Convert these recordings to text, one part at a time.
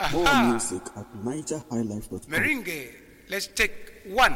More music at NigerHighlife.com. Meringue, let's take one.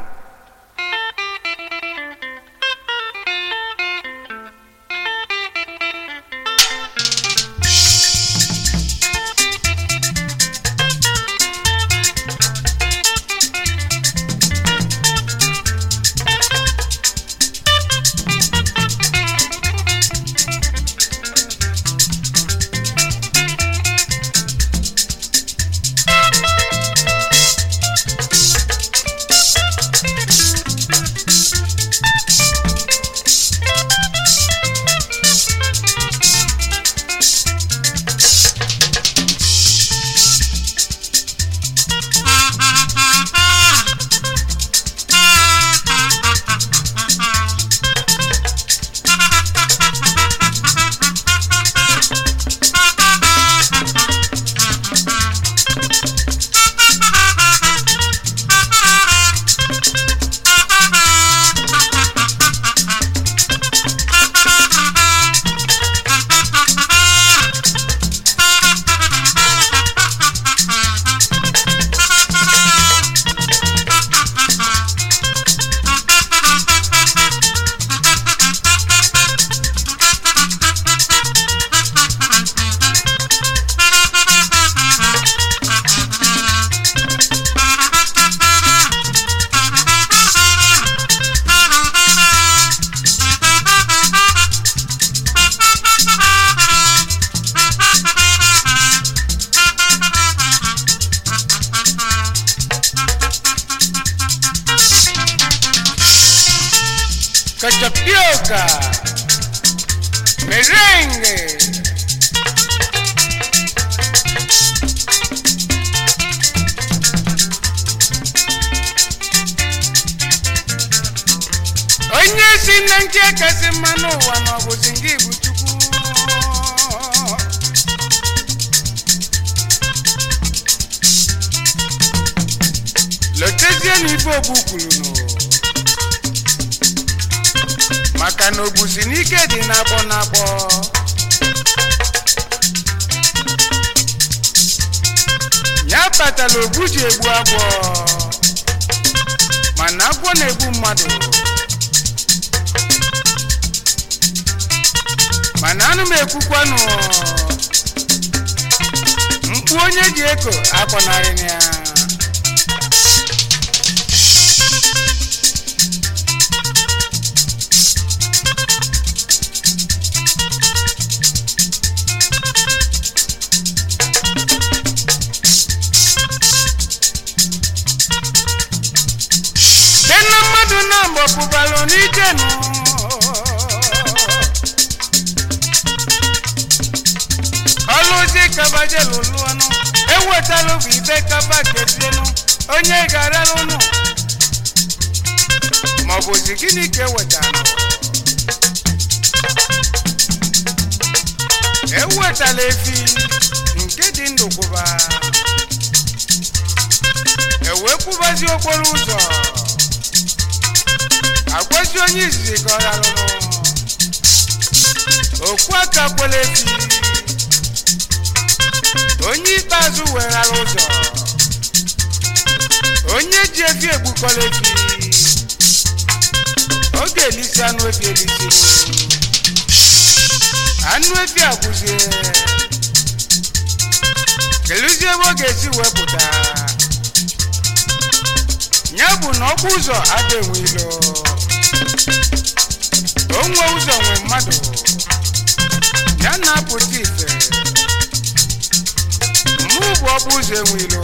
Cachapioca, merengue. Onye si na nke kasị mma n'ụwa ma ọ bụzi nke bụ Chukwu. Lotezie n'ife ogbu kwuru n'ụwa. Maka na obusi n'ike dị n'akpọ ya kpatara ogbu ji egbu agwọ mana agwọ na-egbu mmadụ mana anụ m ekwukwanụ mkpu onye ji eko akpọnarị ya. Bopubalo ni jenu Oluzi kabaje luluano Ewetalo vibe kabaketienu Onye gara lunu Mabuzi gini ke wetano Ewetalefi Nke dindu kuba Ewe kubazi okolu uzo Agwasi onye izizi ka ọ rarụrụ okwu aka kwelefi onye ikpeazụ weghara ụzọ onye ji efi egbukọlefi oge elisi anụ efi elisi anụ efi akwụzie keluzie ebe ọ ga-esi wepụta ya bụ na ọkwa ụzọ ada enwe ilo onwe ụzọ nwe mmadụ ya na-apụta ife mụ bụ ọkpụ ụzọ enwe ilo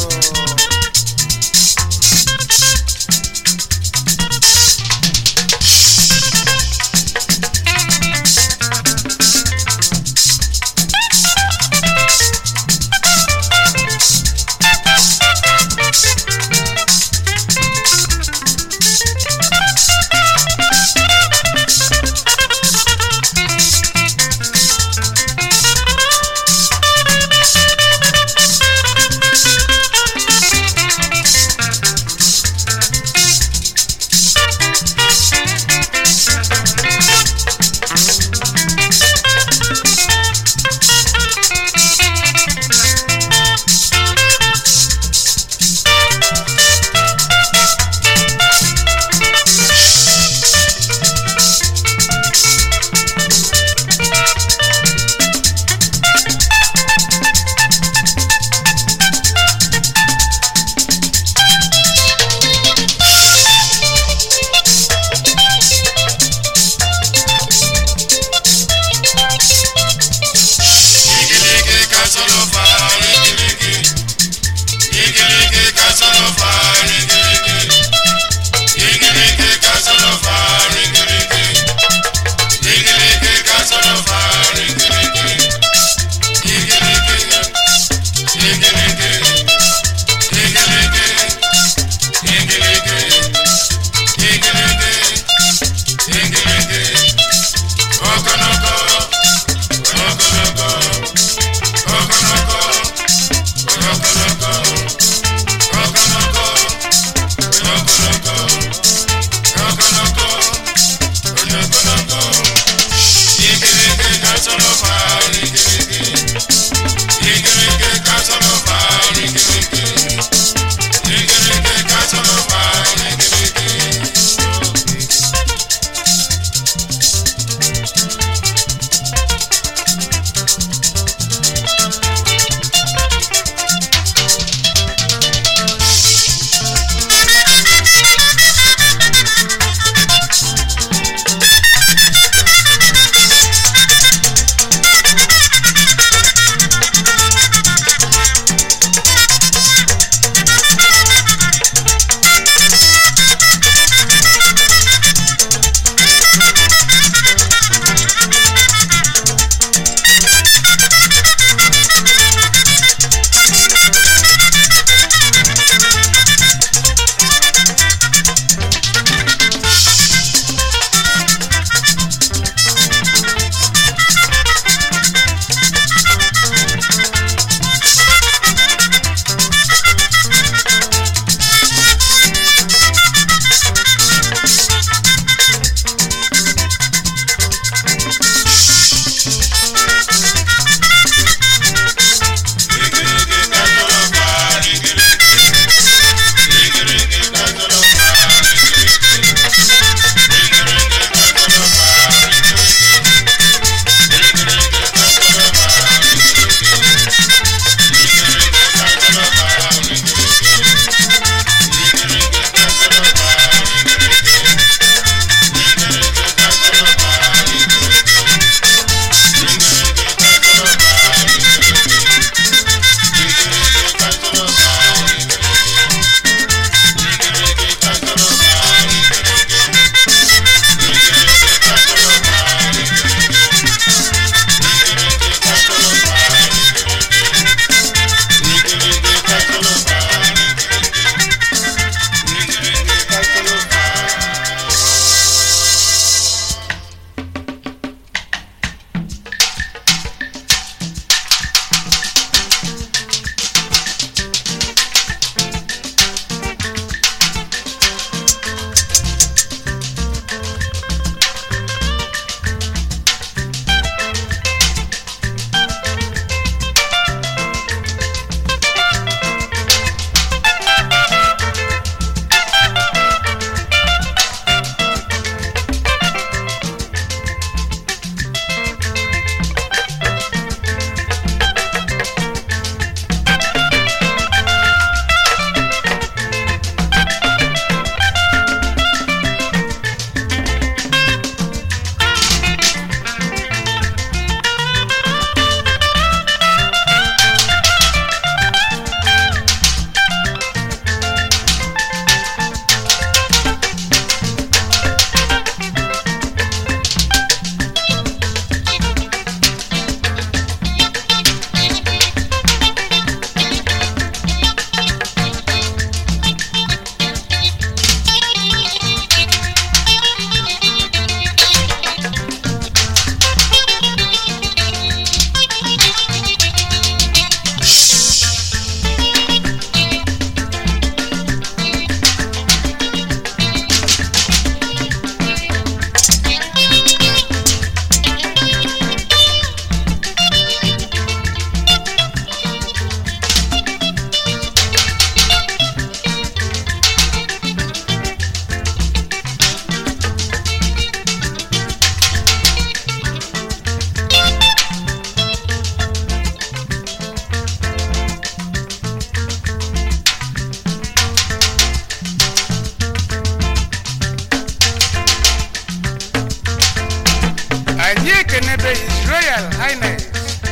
Royal Highness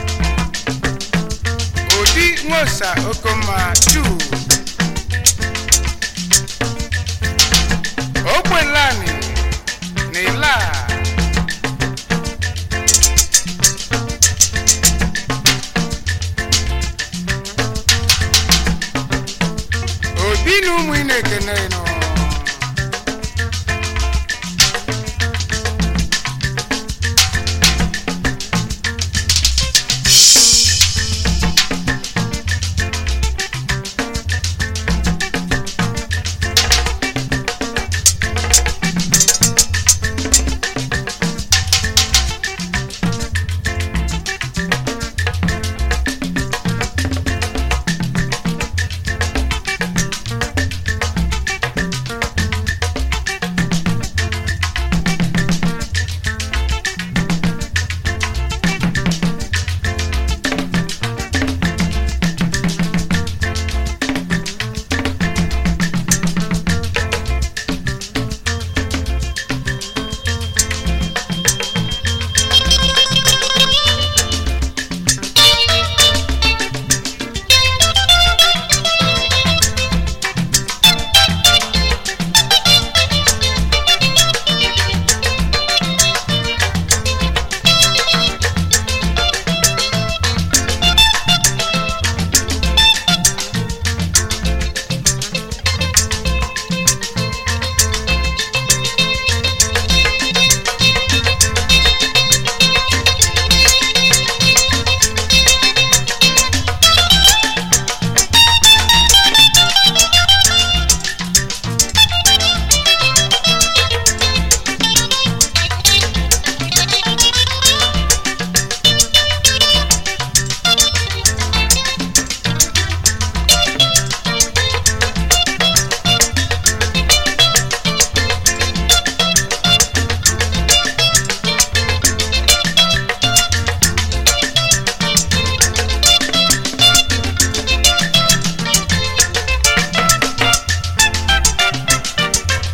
Odi Nwosa Okoma Chu Okwelani Nila Obi n'ụmụ ị na-ekene nọ